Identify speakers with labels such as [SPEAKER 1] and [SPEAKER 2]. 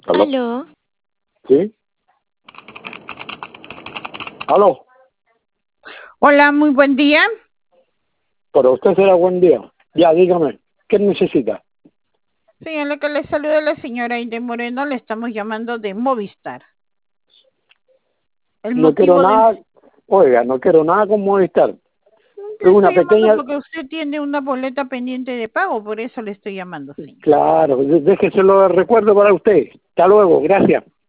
[SPEAKER 1] ¿Aló?
[SPEAKER 2] Aló,
[SPEAKER 1] ¿Sí? ¿Aló?
[SPEAKER 3] Hola, muy buen día.
[SPEAKER 1] Para usted será buen día. Ya, dígame, ¿qué necesita?
[SPEAKER 3] Sí, en lo que le saluda la señora Aide Moreno, le estamos llamando de Movistar. El
[SPEAKER 1] No quiero
[SPEAKER 3] motivo de...
[SPEAKER 1] nada, oiga, no quiero nada con Movistar. Es
[SPEAKER 3] Le
[SPEAKER 1] una
[SPEAKER 3] estoy llamando
[SPEAKER 1] pequeña,
[SPEAKER 3] porque usted tiene una boleta pendiente de pago, por eso le estoy llamando, señor.
[SPEAKER 1] claro, déjese lo recuerdo para usted. Hasta luego, gracias.